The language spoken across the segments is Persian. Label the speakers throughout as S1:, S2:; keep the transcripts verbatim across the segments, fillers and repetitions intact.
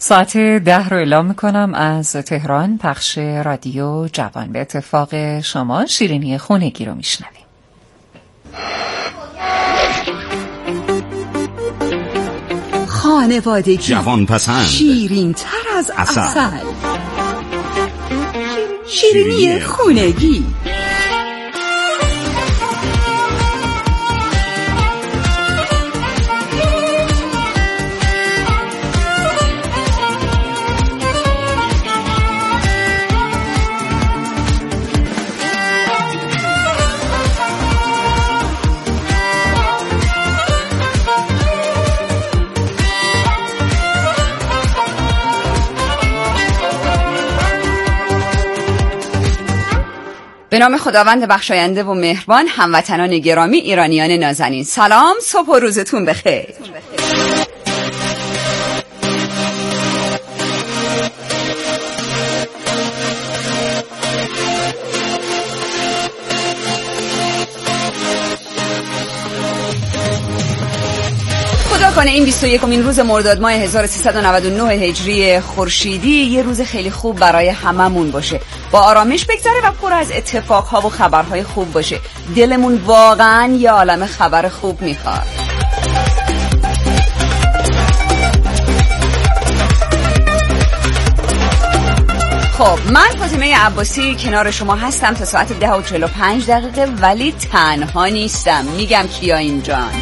S1: ساعت ده رو اعلام میکنم از تهران. پخش رادیو جوان. به اتفاق شما شیرینی خونگی رو میشنویم.
S2: خانوادگی،
S3: جوان پسند،
S2: شیرین تر از عسل، شیرینی خونگی.
S4: به نام خداوند بخشاینده و مهربان. هموطنان گرامی، ایرانیان نازنین، سلام، صبح و روزتون بخیر. خدا کنه این بیست و یکمین روز مرداد ماه هزار و سیصد و نود و نه هجری خورشیدی یه روز خیلی خوب برای هممون باشه، با آرامش بگذره و پر از اتفاقها و خبرهای خوب باشه. دلمون واقعا یه عالمه خبر خوب میخواد. خب من فاطمه عباسی کنار شما هستم تا ساعت ده و چهل و پنج دقیقه، ولی تنها نیستم. میگم کیا اینجان؟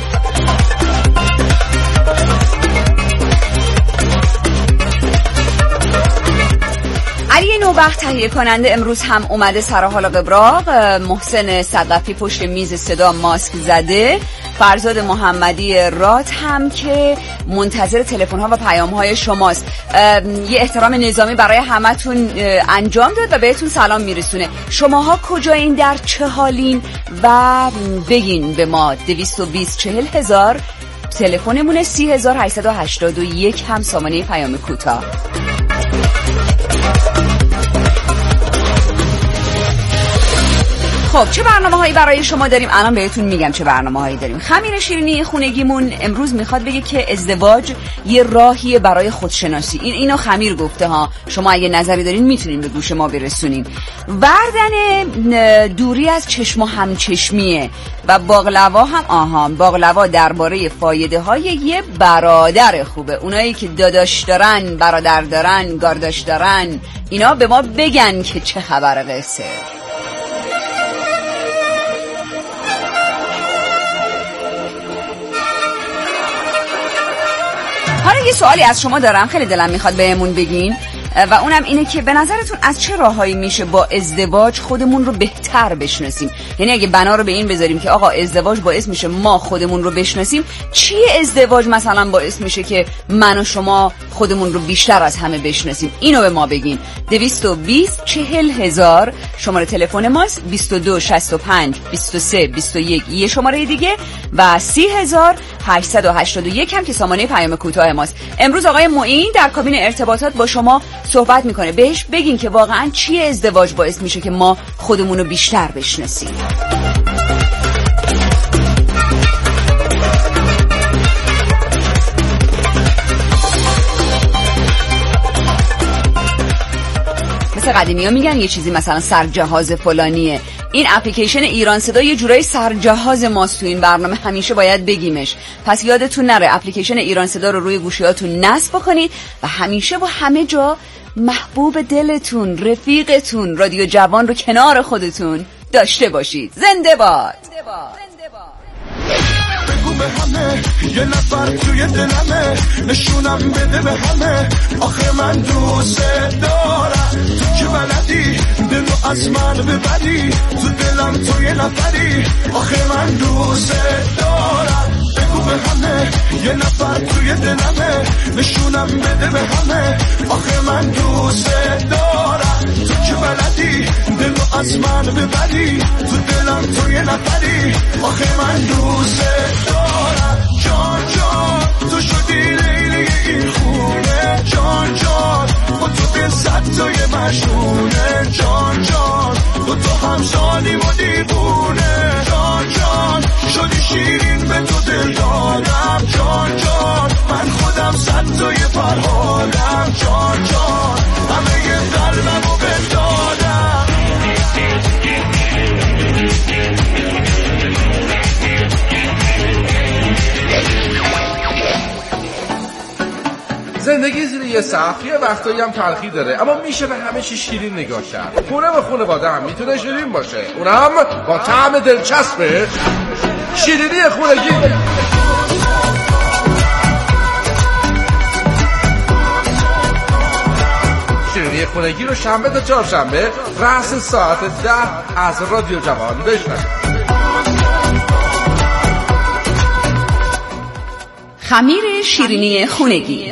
S4: علی نوبخت تهیه کننده امروز هم اومده سر حال و قبراق. محسن صدقی پشت میز صدا ماسک زده. فرزاد محمدی رات هم که منتظر تلفن ها و پیام های شماست. یه احترام نظامی برای همتون انجام داد و بهتون سلام میرسونه. شماها کجایین، در چه حالین و بگین به ما. دویست و بیست چهل هزار تلفنمونه، سی هزار هشتصد و هشتاد و یک هم سامانه پیام کوتاه. خب چه برنامه هایی برای شما داریم؟ الان بهتون میگم چه برنامه هایی داریم. خمیر شیرینی خونگیمون امروز میخواد بگه که ازدواج یه راهیه برای خودشناسی. این اینو خمیر گفته ها. شما اگه نظری دارین میتونین به گوش ما برسونین. وردن دوری از چشم و همچشمیه و باقلوا هم آهان. باقلوا درباره فایده های یه برادر خوبه. اونایی که داداش دارن، برادر دارن، گارداش دارن، اینا به ما بگن که چه خبر قصه. حالا یه سوالی از شما دارم، خیلی دلم میخواد بهمون بگین و اونم اینه که به نظرتون از چه راههایی میشه با ازدواج خودمون رو بهتر بشناسیم؟ یعنی اگه بنا رو به این بذاریم که آقا ازدواج باعث میشه ما خودمون رو بشناسیم، چیه ازدواج مثلا باعث میشه که من و شما خودمون رو بیشتر از همه بشناسیم؟ اینو به ما بگین. دویست و بیست چهل هزار شماره تلفن ماست، بیست و دو شصت و پنج بیست و سه بیست و یک یه شماره دیگه و سی هزار هشتصد و هشتاد و یک هم که سامانه پیام کوتاه ماست. امروز آقای معین در کابین ارتباطات با شما صحبت میکنه. بهش بگین که واقعا چیه ازدواج باعث میشه که ما خودمون رو بیشتر بشناسیم. مثل قدیمی ها میگن یه چیزی مثلا سرجهاز فلانیه. این اپلیکیشن ایران صدا یه جورای سرجهاز ماست تو این برنامه، همیشه باید بگیمش. پس یادتون نره اپلیکیشن ایران صدا رو روی گوشیاتون نصب بکنید و همیشه و همه جا محبوب دلتون، رفیقتون، رادیو جوان رو کنار خودتون داشته باشید. زنده باد.
S5: بگو به همه یه نفر توی دلمه، نشونم بده به همه آخه من دوست دارم. تو که بلدی دلو از من ببری، تو دلم تو یه نفری آخه من دوست دارم. بگو به همه یه نفر توی دلمه، نشونم بده به همه آخه من دوست دارم. تو که بلدی دلو از من ببری، تو دلم تو یه نفری آخه من دوست دارم. جان جان تو شدی لیلی این خونه، جان جان با تو دل صد تای مشونه، جان جان با تو هم سالیم و دیوونه، جان جان شدی شیرین به تو دل دادم، جان جان من خودم دلم زد توی فرهادم جان جان همه قلبمو بدادم
S3: زندگی زیر یه سقف یه وقتایی هم تلخی داره، اما میشه به همه چی شیرین نگاه کرد. خونه و خانواده هم میتونه شیرین باشه، اونم با طعم دلچسبه شیرینی خونگی. شیرینی خونگی رو شنبه تا چهارشنبه رأس ساعت ده از رادیو جوان بشنوید.
S4: خمیر شیرینی خونگی.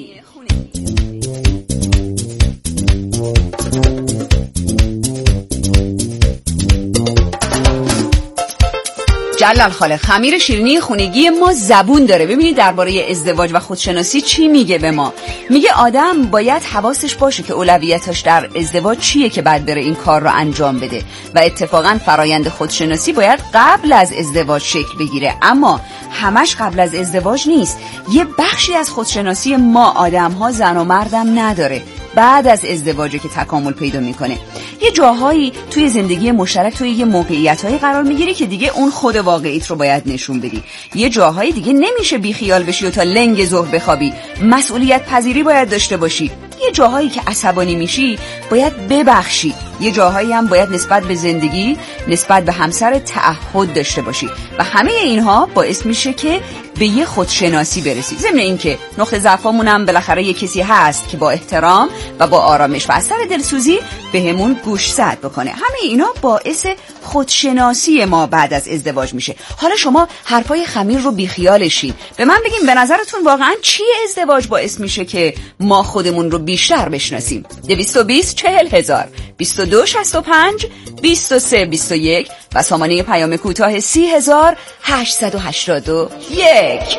S4: جلال خالق، خمیر شیرینی خونگی ما زبون داره. ببینید درباره ازدواج و خودشناسی چی میگه به ما. میگه آدم باید حواسش باشه که اولویتاش در ازدواج چیه که بعد بره این کار رو انجام بده و اتفاقا فرایند خودشناسی باید قبل از ازدواج شکل بگیره، اما همش قبل از ازدواج نیست. یه بخشی از خودشناسی ما آدم ها زن و مردم نداره، بعد از ازدواجه که تکامل پیدا میکنه. یه جاهایی توی زندگی مشترک توی یه موقعیتایی قرار میگیری که دیگه اون خود واقعیت رو باید نشون بدی. یه جاهایی دیگه نمیشه بیخیال بشی و تا لنگ ظهر بخوابی. مسئولیت پذیری باید داشته باشی. یه جاهایی که عصبانی میشی باید ببخشی. یه جاهایی هم باید نسبت به زندگی، نسبت به همسر تعهد داشته باشی و همه اینها باعث میشه که به یه خودشناسی برسی. ضمن اینکه نقطه ضعفمون هم بالاخره یه کسی هست که با احترام و با آرامش و اثر دلسوزی بهمون گوشزد بکنه. همه اینا باعث خودشناسی ما بعد از ازدواج میشه. حالا شما حرفای خمیر رو بیخیالشین. به من بگین به نظرتون واقعا چیه ازدواج باعث میشه که ما خودمون رو بیشتر بشناسیم؟ دویست و بیست چهل هزار، بیست و دو شصت و پنج، بیست و سه بیست و یک و سامانه پیام کوتاه سی هزار هشتصد و هشتاد و یک.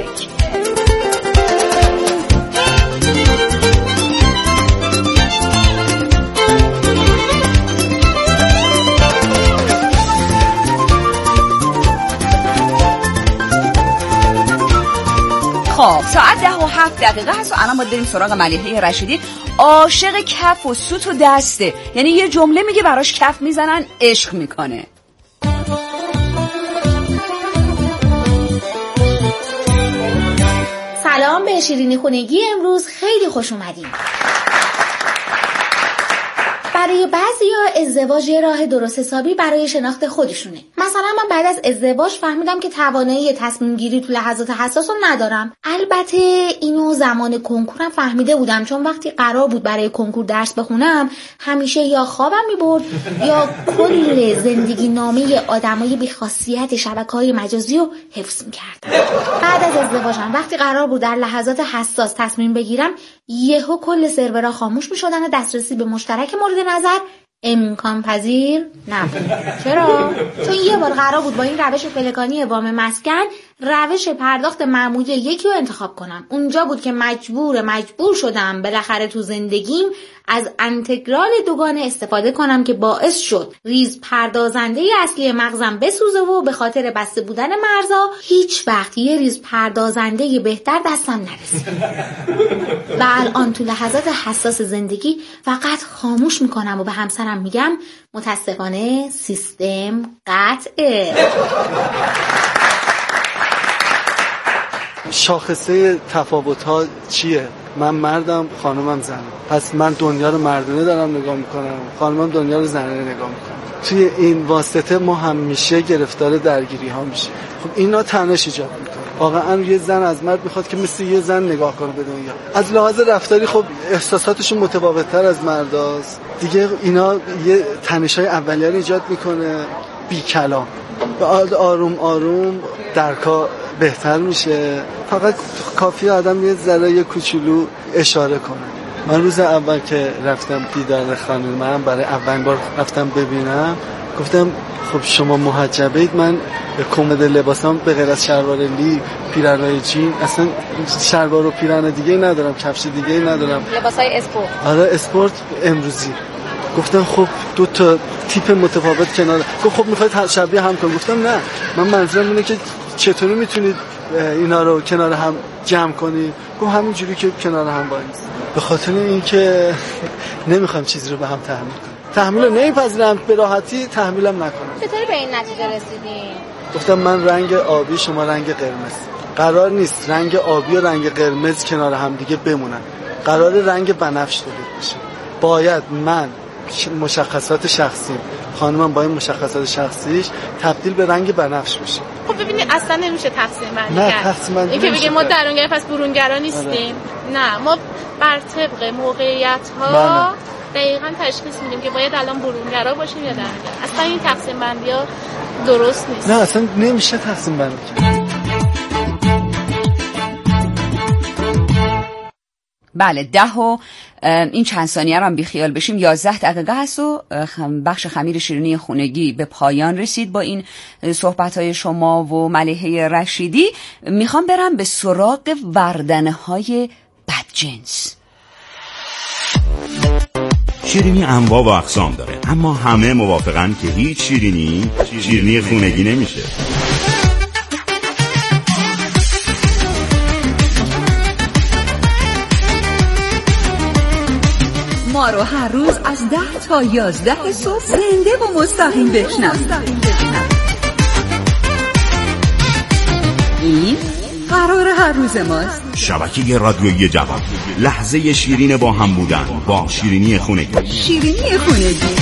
S4: خب ساعت ده و هفت دقیقه هست و الان باید بریم سراغ ملیحه رشیدی. عاشق کف و سوت و دسته، یعنی یه جمله میگه براش کف میزنن عشق میکنه.
S6: سلام به شیرینی خونگی. امروز خیلی خوش اومدیم. برای بعضیا ازدواج یه راه درست حسابی برای شناخت خودشونه. مثلا من بعد از ازدواج فهمیدم که توانایی تصمیم گیری تو لحظات حساس رو ندارم. البته اینو زمان کنکورم فهمیده بودم، چون وقتی قرار بود برای کنکور درس بخونم همیشه یا خوابم میبرد یا کل زندگی نامه آدمای بی‌خاصیت شبکه‌های مجازی رو حفظ میکردم. بعد از ازدواجم وقتی قرار بود در لحظات حساس تصمیم بگیرم یهو کل سرورها خاموش میشدن و دسترسی به مشترک مورد نظر امکان پذیر نبود. چرا؟ چون یه بار قرار بود با این روش پلکانی وام مسکن روش پرداخت معمولی یکی رو انتخاب کنم. اونجا بود که مجبور مجبور شدم بالاخره تو زندگیم از انتگرال دوگانه استفاده کنم که باعث شد ریز پردازنده اصلی مغزم بسوزه و به خاطر بسته بودن مرزا هیچ وقت یه ریز پردازنده بهتر دستم نرسید. و الان تو لحظات حساس زندگی فقط خاموش میکنم و به همسرم میگم متاسفانه سیستم قطعه.
S7: شاخصه تفاوت‌ها چیه؟ من مردم، خانمم زنه. پس من دنیا رو مردانه دارم نگاه میکنم، خانمم دنیا رو زنانه نگاه میکنم. توی این واسطه ما همیشه گرفتار درگیری ها میشه. خب اینا تنش ایجاد میکنه. واقعا یه زن از مرد میخواد که مثل یه زن نگاه کنه به دنیا. از لحاظ رفتاری خب احساساتشون متفاوت‌تر از مرداست. دیگه اینا یه تنش‌های اولیه رو ایجاد میکنه بی کلام. بعد آروم آروم درکا بهتر میشه. فقط کافیه آدم یه ذره یه کوچولو اشاره کنه. من روز اول که رفتم دیدار خانومم، برای اولین بار رفتم ببینم، گفتم خب شما محجبید. من کمد لباسام به غیر از شلوار لی، پیرنای جین، اصلا شلوار و پیرن دیگه ندارم، کفش دیگه ندارم،
S6: لباسای اسپورت.
S7: آره اسپورت امروزی. گفتم خب دو تا تیپ متفاوت کنار. گفت خب میخواید شبیه هم کنم. گفتم نه، من منظورم اینه که چطوری میتونید اینا رو کنار هم جمع کنی؟ گفت همینجوری که کنار هم وایس. به خاطر اینکه نمیخوام چیزی رو به هم تحمیل کنم، تحمیل رو نمیپذیرم، به راحتی تحمیلم نکنم.
S6: چطوری به این نتیجه رسیدین؟
S7: گفتم من رنگ آبی، شما رنگ قرمز. قرار نیست رنگ آبی و رنگ قرمز کنار هم دیگه بمونن، قرار رنگ بنفش تولید بشه. باید من مشخصات شخصی، خانمم با این مشخصات شخصیش تبدیل به رنگ بنفش بشه.
S8: خب ببینید اصلا نمیشه تقسیم بندی
S7: نه
S8: کرد.
S7: تقسیم بندی
S8: این که بگیم ما درونگرا پس برونگرا نیستیم. آره. نه، ما بر طبق موقعیت ها دقیقاً تشخیص میدیم که باید الان برونگرا باشیم یا درونگرا. اصلا این تقسیم بندی ها درست نیست.
S7: نه اصلا نمیشه تقسیم بندی کرد.
S4: بله، ده و این چند ثانیه رو هم بیخیال بشیم. یازده دقیقه هست و بخش خمیر شیرینی خونگی به پایان رسید با این صحبت‌های شما و ملیحه رشیدی. میخوام برم به سراغ وردنه‌های بدجنس.
S9: شیرینی انواع و اقسام داره، اما همه موافقن که هیچ شیرینی شیرینی خونگی نمیشه.
S2: ما رو هر روز از ده تا یازده صبح زنده و مستقیم بشنو. این قرار هر روز ماست.
S9: شبکه رادیویی جوان، لحظه شیرین با هم بودن با شیرینی خونگی.
S2: شیرینی خونگی.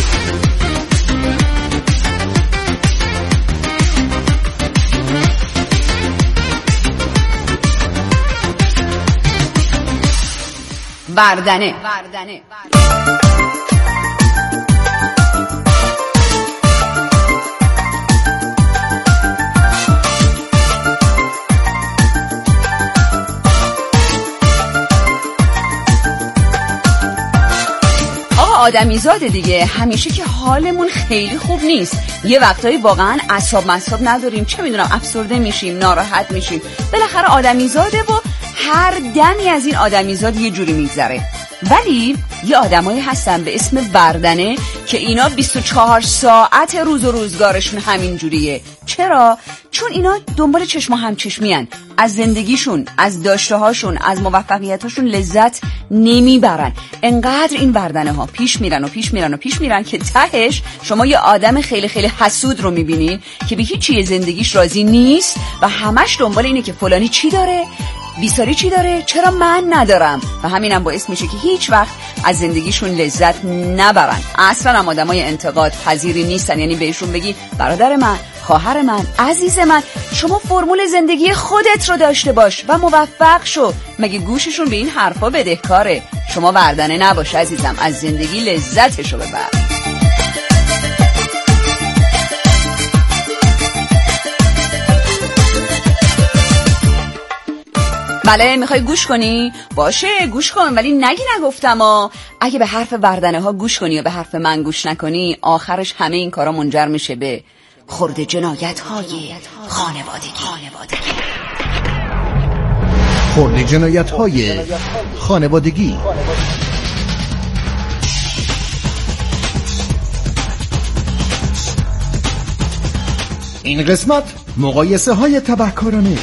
S4: وردنه. آقا آدمیزاده دیگه، همیشه که حالمون خیلی خوب نیست. یه وقتایی واقعا اعصاب مصاب نداریم، چه میدونم افسرده میشیم، ناراحت میشیم. بالاخره آدمیزاده و هر دمی از این آدمیزاد یه جوری میگذره. ولی یه آدمایی هستن به اسم وردنه که اینا بیست و چهار ساعت روز و روزگارشون همین جوریه. چرا؟ چون اینا دنبال چشم و همچشمی هن. از زندگیشون، از داشته‌هاشون، از موفقیتاشون لذت نمیبرن. انقدر این وردنه ها پیش میرن و پیش میرن و پیش میرن که تهش شما یه آدم خیلی خیلی حسود رو میبینین که به هیچ چیز زندگیش راضی نیست و همش دنبال اینه که فلانی چی داره، بیساری چی داره، چرا من ندارم، و همینم باعث میشه که هیچ وقت از زندگیشون لذت نبرن. اصلا هم آدمای انتقاد پذیری نیستن. یعنی بهشون بگی برادر من، خواهر من، عزیز من، شما فرمول زندگی خودت رو داشته باش و موفق شو، مگه گوششون به این حرفا بدهکاره؟ شما وردنه نباش عزیزم، از زندگی لذتشو ببر. بله، میخوای گوش کنی؟ باشه گوش کن، ولی نگی نگفتم ها. اگه به حرف وردنه ها گوش کنی و به حرف من گوش نکنی، آخرش همه این کارا منجر میشه به خرد جنایت های خانوادگی.
S10: خرد جنایت های خانوادگی. این قسمت مقایسه های تبهکارانه.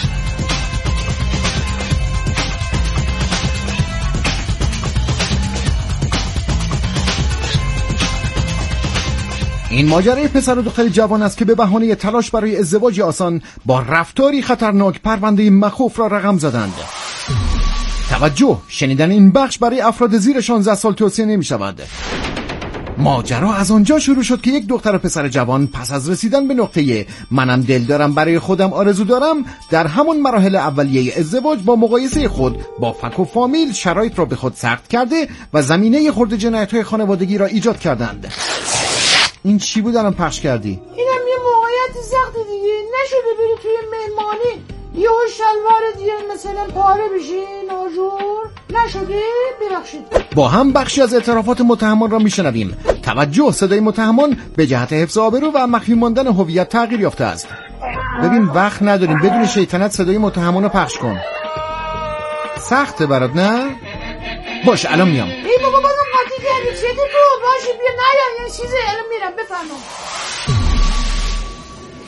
S10: این ماجرای پسر و دختر جوان است که به بهانه تلاش برای ازدواج آسان با رفتاری خطرناک پرونده مخوف را رقم زدند. توجه، شنیدن این بخش برای افراد زیر شانزده سال توصیه نمی شود. ماجرا از آنجا شروع شد که یک دختر و پسر جوان پس از رسیدن به نقطه منم دل دارم برای خودم آرزو دارم، در همون مراحل اولیه ازدواج با مقایسه خود با فک و فامیل شرایط را به خود سخت کرده و زمینه خرد جنایت‌های خانوادگی را ایجاد کردند. این چی بود الان پخش کردی؟
S11: اینم یه موقعیت سخت دیگه. نشده بری توی مهمانی یه شلوار دیگه مثلا پاره بشی ناجور؟ نشده؟ ببخشید.
S10: با هم بخشی از اعترافات متهمان را میشنویم. توجه، صدای متهمان به جهت حفظ آبرو و مخفی ماندن هویت تغییر یافته است. ببین وقت نداریم، بدون شیطنت صدای متهمان رو پخش کن. سخته برات نه؟ باش الان میام.
S11: ای بابا بازم قاطی کردی. چیه تو؟ باشی بیا نیام یه چیزه الان میرم. بفرما.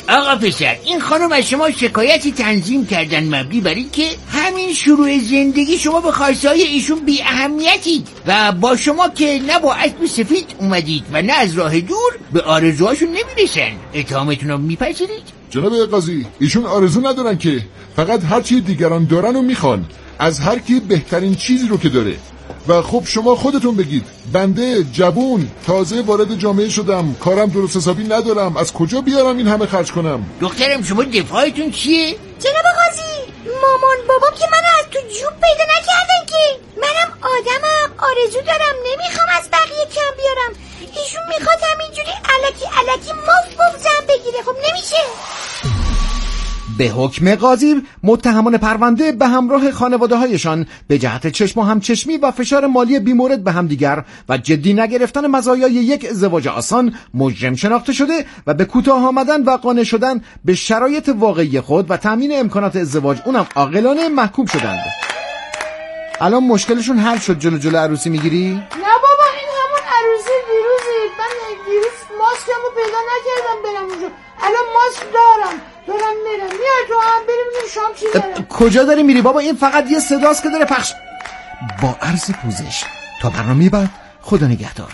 S12: آقا پسر، این خانم از شما شکایتی تنظیم کردن مبنی بر این که همین شروع زندگی شما به خواستهای ایشون بی اهمیتید و با شما که نه با اسب سفید اومدید و نه از راه دور به آرزوهاشون نمیرسن. اتهامتون رو میپذیرید؟
S13: جناب قاضی، ایشون آرزو ندارن که، فقط هر چی دیگران دارن و میخوان، از هر کی بهترین چیزی رو که داره. و خب شما خودتون بگید، بنده جوون تازه وارد جامعه شدم، کارم درست حسابی ندارم، از کجا بیارم این همه خرج کنم؟
S12: دخترم شما دفاعتون چیه؟
S14: جناب قاضی، مامان بابام که منو از تو جوب پیدا نکردن که. منم آدمم، آرزو دارم، نمیخوام از بقیه کم بیارم. ایشون میخواد همینجوری الکی الکی مف مف زن بگیره. خب نمیشه.
S10: به حکم قاضی متهمان پرونده به همراه خانواده هایشان به جهت چشم و همچشمی و فشار مالی بیمورد به همدیگر و جدی نگرفتن مزایای یک ازدواج آسان مجرم شناخته شده و به کوتاه آمدن و قانع شدن به شرایط واقعی خود و تامین امکانات ازدواج اونم عاقلانه محکوم شدند. الان مشکلشون حل شد. جلو جلو عروسی میگیری؟
S11: نه بابا، این همون عروسی دیروزه. من دیروز ماسکمو پیدا نکردم برم اونجا. الان ماسک دارم دارم میرم. میای تو هم بریم شام چی داره؟
S10: کجا داری میری بابا؟ این فقط یه صداست که داره پخش. با عرض پوزش تا برنامه بعد، خدا نگهدار.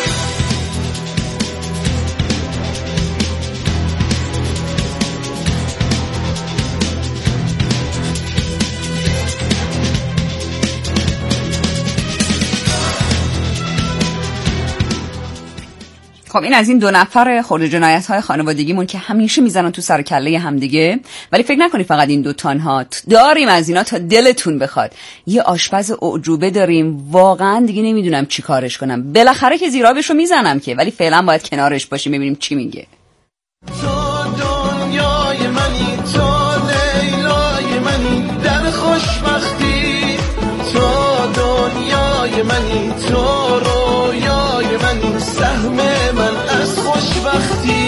S4: خب این از این دو نفر خورد جنایت های خانوادگیمون که همیشه میزنن تو سر کله همدیگه. ولی فکر نکنی فقط این دو تانها داریم از اینا تا دلتون بخواد. یه آشپز اعجوبه داریم، واقعا دیگه نمیدونم چی کارش کنم. بالاخره که زیرابشو میزنم که، ولی فعلا باید کنارش باشیم ببینیم چی میگه.
S5: تو دنیای منی، تو لیلای منی، در خوشبختی. تو دنیای منی، تو رویای منی، سهم من از خوشبختی.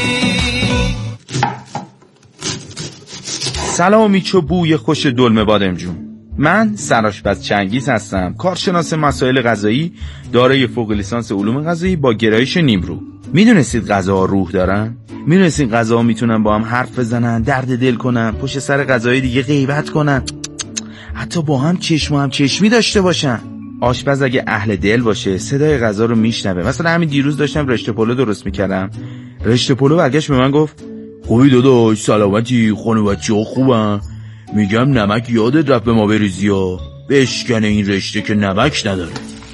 S15: سلام میچو بوی خوش دلمه بادم جون. من سرآشپز چنگیز هستم، کارشناس مسائل غذایی، دارای فوق لیسانس علوم غذایی با گرایش نیمرو. میدونستید غذاها روح دارن؟ میدونستید غذاها میتونن با هم حرف بزنن، درد دل کنن، پشت سر غذای دیگه غیبت کنن، حتی با هم چشم و هم چشمی داشته باشن؟ آشپز اگه اهل دل باشه صدای غذا رو میشنوه. مثلا همین دیروز داشتم رشته پلو درست میکردم، رشته پلو برگشت به من گفت خوبی داداش، سلامتی، خانواده‌ها خوبن؟ میگم نمک یادت رفت به ما بریزی ها، بشکنه این رشته که نمک نداره.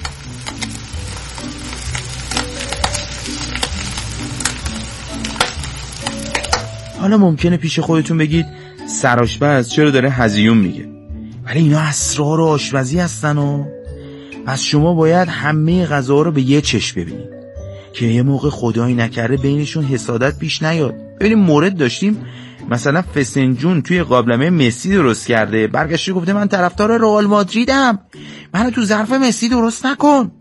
S15: حالا ممکنه پیش خودتون بگید سرآشپز چرا داره هزیون میگه، ولی اینا اسرار آشپزی هستن و پس شما باید همه غذا رو به یه چشم ببینید که یه موقع خدایی نکرده بینشون حسادت پیش نیاد. ببینیم مورد داشتیم مثلا فسنجون توی قابلمه مسی درست کرده، برگشته گفته من طرفدار رئال مادریدم، منو تو ظرف مسی درست نکن.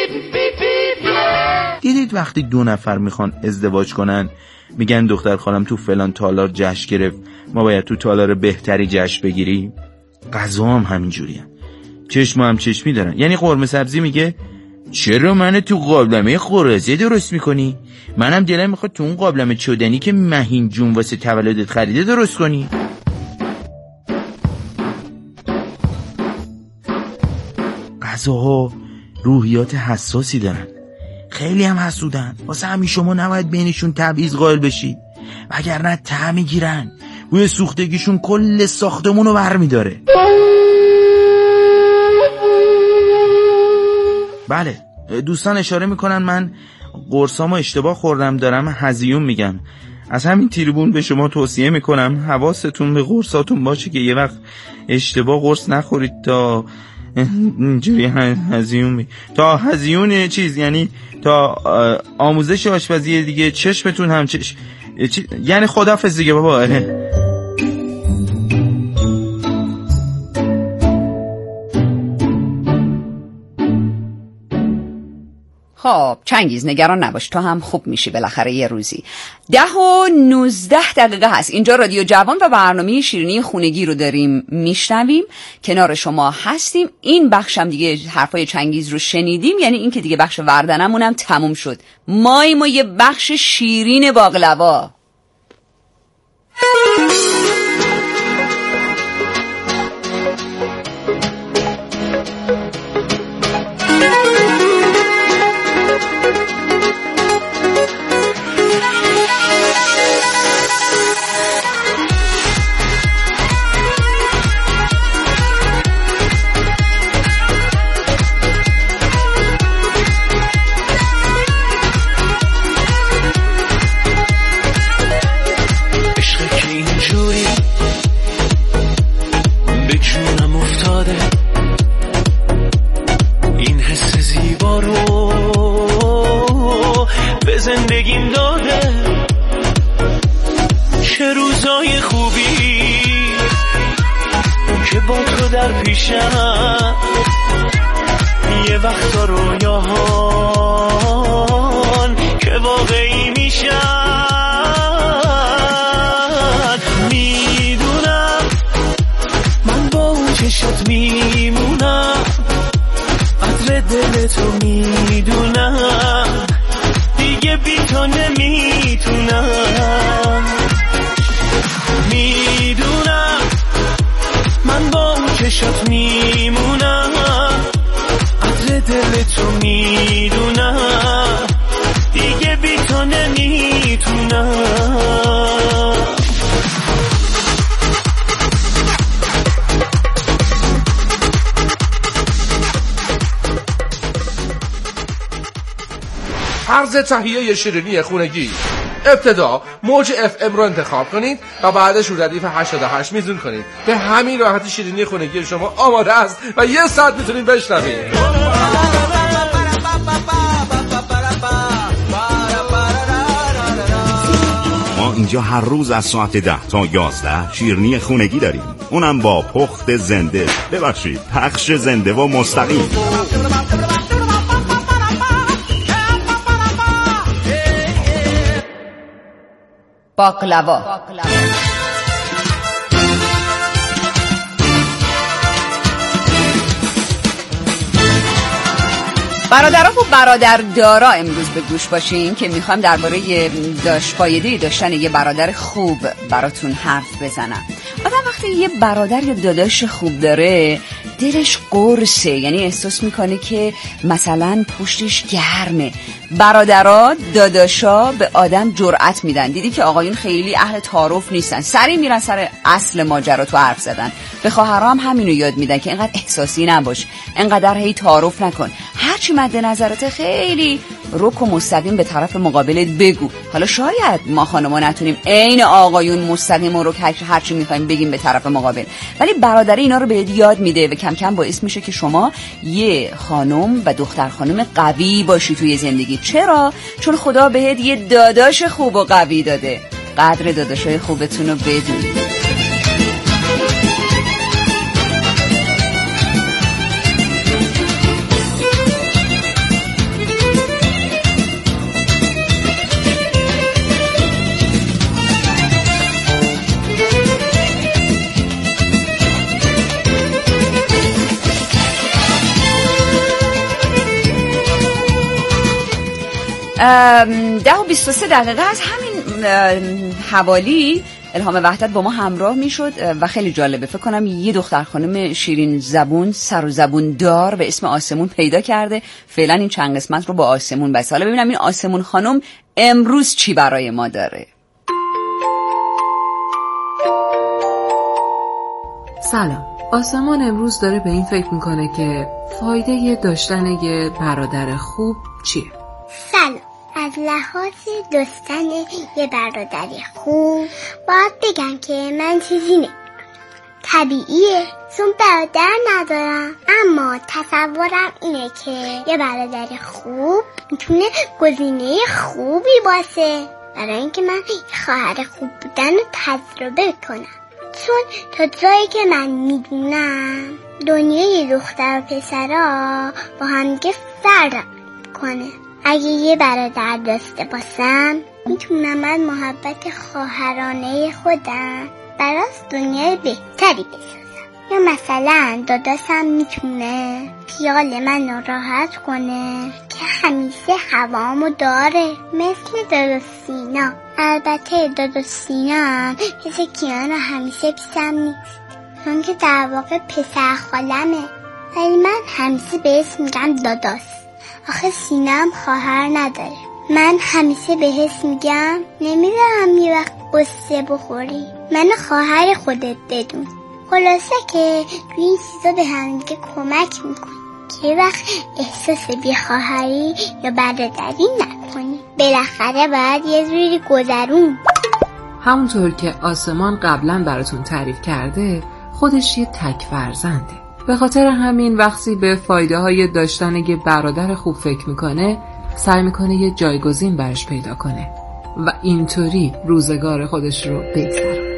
S15: دیدید وقتی دو نفر میخوان ازدواج کنن میگن دختر خالم تو فلان تالار جشن گرفت، ما باید تو تالار بهتری جشن بگیریم؟ غذا هم همینجوریه، چشم هم چشمی دارن. یعنی قرمه سبزی میگه چرا منو تو قابلمه خورزه درست میکنی؟ منم دلم میخواد تو اون قابلمه چودنی که مهین جون واسه تولدت خریده درست کنی. غذاها روحیات حساسی دارن، خیلی هم حسودن، واسه همین شما نباید بینشون تبعیض قائل بشی، وگرنه ته میگیرن، بوی سوختگیشون کل ساختمونو برمیداره. بله دوستان اشاره میکنن من قرصامو اشتباه خوردم، دارم هزیون میگم. از همین تریبون به شما توصیه میکنم حواستون به قرصاتون باشه که یه وقت اشتباه قرص نخورید تا اینجوری هزیون می تا هزیون چیز، یعنی تا آموزش آشپزی دیگه چشمتون هم چش... چی... یعنی خداحافظ دیگه بابا.
S4: خب چنگیز نگران نباش، تو هم خوب میشی بالاخره یه روزی. ده و نوزده دقیقه هست اینجا رادیو جوان و برنامه شیرینی خونگی رو داریم میشنویم، کنار شما هستیم. این بخشم دیگه حرفای چنگیز رو شنیدیم، یعنی این که دیگه بخش وردنمون هم تموم شد. ماییم و یه بخش شیرین باقلوا.
S16: یه وقتا رویاهان که واقعی میشن. میدونم من با اون چشات میمونم، قدر دل تو میدونم، دیگه بی تو نمیتونم. میدونم من با اون چشات میمونم، قدر دل تو میدونم، دیگه بی تو نمیتونم.
S3: عرض تهیه شیرینی خونگی. ابتدا موج اف ام رو انتخاب کنید و بعدش رو ردیف هشتاد و هشت میزون کنید. به همین راحتی شیرینی خونگی شما آماده است و یه ساعت میتونید بشنوید.
S9: ما اینجا هر روز از ساعت ده تا یازده شیرینی خونگی داریم، اونم با پخت زنده، ببخشید پخش زنده و مستقیم.
S4: باقلوا. برادران و برادردارا امروز به گوش باشین که میخوام درباره داشت فایده داشتن یه برادر خوب براتون حرف بزنم. آدم وقتی یه برادر یا داداش خوب داره دلش قرصه، یعنی احساس میکنه که مثلا پشتش گرمه. برادرها داداشا به آدم جرأت میدن. دیدی که آقایون خیلی اهل تعارف نیستن، سری میرن سر اصل ماجرا تو حرف زدن. به خواهرها هم همینو یاد میدن که اینقدر احساسی نباش، اینقدر هی تعارف نکن، هرچی مد نظرت خیلی رک و مستقیم به طرف مقابلت بگو. حالا شاید ما خانما نتونیم عین آقایون مستقیم و رک هرچی میخوایم بگیم به طرف مقابل، ولی برادری اینا رو بهت یاد میده و کم کم باعث میشه که شما یه خانم و دختر خانم قوی باشی توی زندگی. چرا؟ چون خدا بهت یه داداش خوب و قوی داده. قدر داداشای خوبتون رو بدونید. ده و بیست و سه دقیقه از همین حوالی الهام وحدت با ما همراه می شد و خیلی جالبه. فکر کنم یه دختر خانم شیرین زبون، سر و زبون دار به اسم آسمون پیدا کرده. فعلا این چند قسمت رو با آسمون بس. حالا ببینم این آسمون خانم امروز چی برای ما داره.
S17: سلام. آسمان امروز داره به این فکر میکنه که فایده داشتن یه برادر خوب چیه؟
S18: سلام. از لحاظ داشتن یه برادر خوب باید بگم که من چیزی نمی‌کنم. طبیعیه چون برادر ندارم، اما تصورم اینه که یه برادر خوب میتونه گزینه خوبی باشه برای اینکه من خواهر خوب بودن رو تجربه کنم. چون تا جایی که من میدونم دنیای دختر و پسرها با همدیگه فرق کنه. اگه یه برادر داشته باشم میتونم از محبت خواهرانه خودم براش دنیای بهتری بسازم. یا مثلا داداشم میتونه خیال من راحت کنه که همیشه هوامو داره، مثل داداش سینا. البته داداش سینا هم مثل کیانا همیشه پیشم نیست، چون که در واقع پسر خالمه، ولی من همیشه بهش میگم داداش. آخه سینا هم خواهر نداره. من همیشه بهش میگم نمیدونم یه وقت قصه بخوری من خواهر خودت بدون. خلاصه که توی این چیزا به هم دیگه کمک میکنی که یه وقت احساس بیخواهری یا برادری نکنی. بالاخره باید یه جوری گذرون.
S17: همونطور که آسمان قبلا براتون تعریف کرده، خودش یه تک فرزنده. به خاطر همین وقتی به فایده های داشتن یه برادر خوب فکر میکنه، سعی میکنه یه جایگزین برش پیدا کنه و اینطوری روزگار خودش رو بگذره.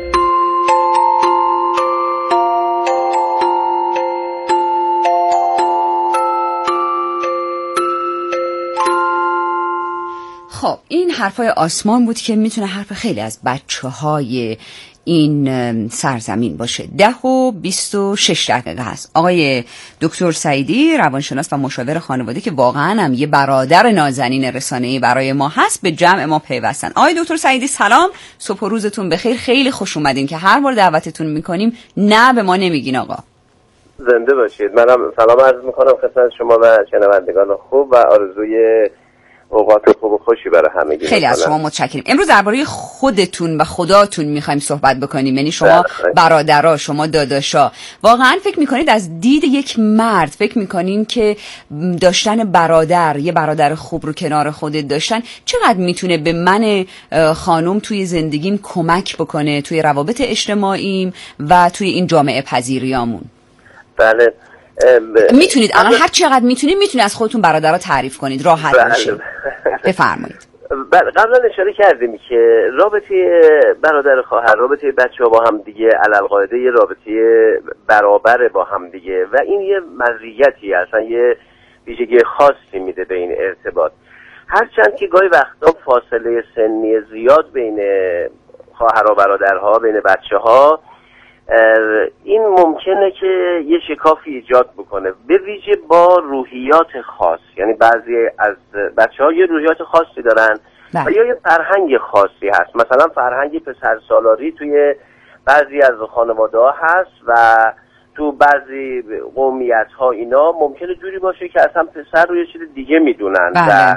S4: خب این حرفای آسمان بود که میتونه حرف خیلی از بچه های این سرزمین باشه. ده و بیست و شش دقیقه هست. آقای دکتر سعیدی روانشناس و مشاور خانواده که واقعا هم یه برادر نازنین رسانه‌ای برای ما هست به جمع ما پیوستن. آقای دکتر سعیدی سلام، صبح و روزتون بخیر. خیلی خوش اومدین که هر بار دعوتتون میکنیم نه به ما نمیگین آقا.
S19: زنده باشید. منم سلام عرض میکنم خدمت شما و شنوندگان خوب و آرزوی اوقات خوب و خوشی برای همگی.
S4: خیلی از شما متشکریم. امروز درباره خودتون و خداتون میخوایم صحبت بکنیم، یعنی شما برادرها، شما داداشا. واقعا فکر میکنید از دید یک مرد فکر میکنین که داشتن برادر، یه برادر خوب رو کنار خودت داشتن چقدر میتونه به من خانم توی زندگیم کمک بکنه، توی روابط اجتماعیم و توی این جامعه پذیریامون؟
S19: بله
S4: میتونید الان هر چقدر میتونید میتونید از خودتون برادرها تعریف کنید، راحت باشید. بفرمایید.
S19: قبلا اشاره کردیم که رابطه برادر خواهر، رابطه بچه‌ها با هم دیگه علالقاعده یه رابطه برابر با هم دیگه و این یه مزیتی اصلا یه ویژگی خاصی میده به این ارتباط. هرچند که گاهی وقتا فاصله سنی زیاد بین خواهر و برادرها، بین بچه‌ها، این ممکنه که یه شکافی ایجاد بکنه، به ویژه با روحیات خاص. یعنی بعضی از بچه‌ها یه روحیات خاصی دارن و یا یه فرهنگ خاصی هست. مثلا فرهنگ پسرسالاری توی بعضی از خانواده‌ها هست و تو بعضی قومیت‌ها اینا ممکنه جوری باشه که اصلا پسر رو یه چیز دیگه میدونن و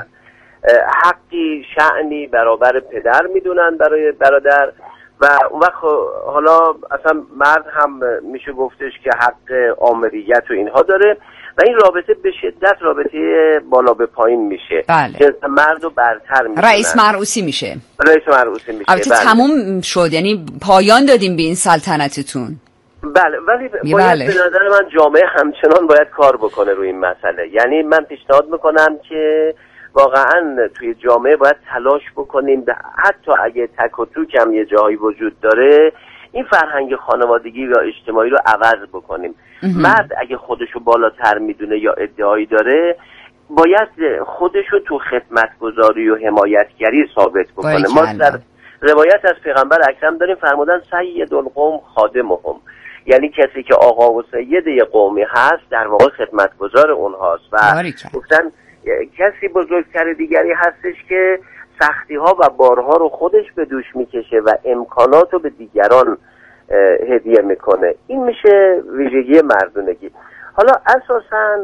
S19: حقی شأنی برابر پدر میدونن برای برادر و اون وقت حالا اصلا مرد هم میشه گفتش که حق آمریت و اینها داره و این رابطه به شدت رابطه بالا به پایین میشه.
S4: بله.
S19: که مرد رو برتر میدونن.
S4: رئیس مرعوسی میشه.
S19: رئیس مرعوسی میشه.
S4: البته
S19: بله.
S4: تموم شد، یعنی پایان دادیم به این سلطنتتون.
S19: بله، ولی باید
S4: بله.
S19: به نظر من جامعه همچنان باید کار بکنه روی این مسئله. یعنی من پیشنهاد میکنم که واقعا توی جامعه باید تلاش بکنیم حتی اگه تک و توک هم یه جایی وجود داره این فرهنگ خانوادگی یا اجتماعی رو عوض بکنیم. مرد اگه خودشو بالاتر میدونه یا ادعایی داره باید خودشو تو خدمتگزاری و حمایتگری ثابت بکنه. ما در روایت از پیغمبر اکرم داریم فرمودن سید القوم خادمهم، یعنی کسی که آقا و سید یه قومی هست در واقع خدمتگزار اونهاست و گفتن کسی بزرگتر دیگری هستش که سختی ها و بارها رو خودش به دوش میکشه و امکانات رو به دیگران هدیه میکنه. این میشه ویژگی مردونگی. حالا اساساً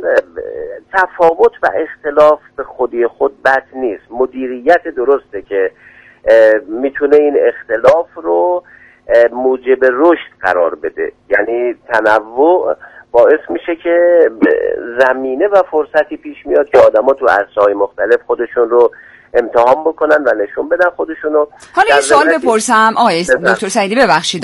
S19: تفاوت و اختلاف به خودی خود بد نیست، مدیریت درسته که میتونه این اختلاف رو موجب رشد قرار بده. یعنی تنوع باعث میشه که زمینه و فرصتی پیش میاد که آدما تو عرصه‌های مختلف خودشون رو امتحان بکنن و نشون بدن خودشونو.
S4: حالا یه سوال بپرسم آقای دکتر سعیدی، ببخشید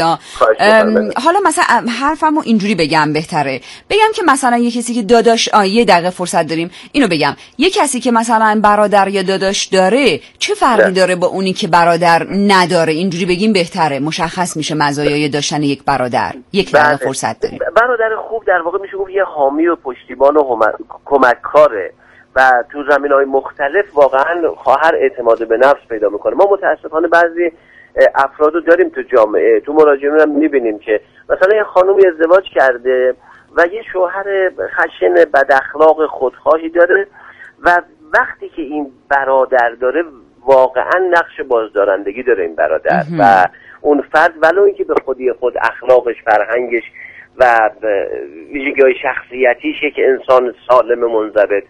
S4: حالا مثلا حرفمو اینجوری بگم بهتره بگم که مثلا یه کسی که داداش یه دقیقه فرصت داریم اینو بگم، یه کسی که مثلا برادر یا داداش داره چه فرقی داره با اونی که برادر نداره؟ اینجوری بگیم بهتره، مشخص میشه مزایای داشتن یک برادر. یک دقیقه فرصت داریم.
S19: برادر خوب در واقع میشه گفت یه حامی و پشتیبان و کمککاره و تو زمینه‌های مختلف واقعا خواهر اعتماد به نفس پیدا میکنه. ما متاسفانه بعضی افرادو داریم تو جامعه، تو مراجعون هم میبینیم که مثلا یه خانومی ازدواج کرده و یه شوهر خشن بد اخلاق خودخواهی داره و وقتی که این برادر داره واقعا نقش بازدارندگی داره این برادر و اون فرد ولو اینکه به خودی خود اخلاقش، فرهنگش و ویژگی‌های شخصیتیش یک انسان سالم منضبط